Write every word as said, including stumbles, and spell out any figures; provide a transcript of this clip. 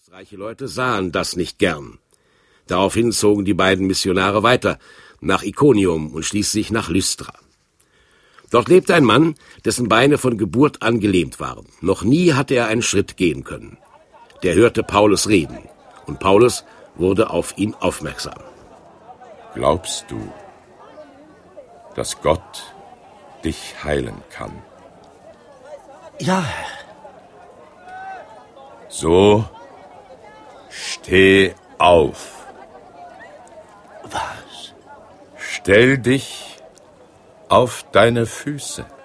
Reiche Leute sahen das nicht gern. Daraufhin zogen die beiden Missionare weiter, nach Ikonium und schließlich nach Lystra. Dort lebte ein Mann, dessen Beine von Geburt an gelähmt waren. Noch nie hatte er einen Schritt gehen können. Der hörte Paulus reden, und Paulus wurde auf ihn aufmerksam. Glaubst du, dass Gott dich heilen kann? Ja, Herr. So, steh auf. Was? Stell dich auf deine Füße.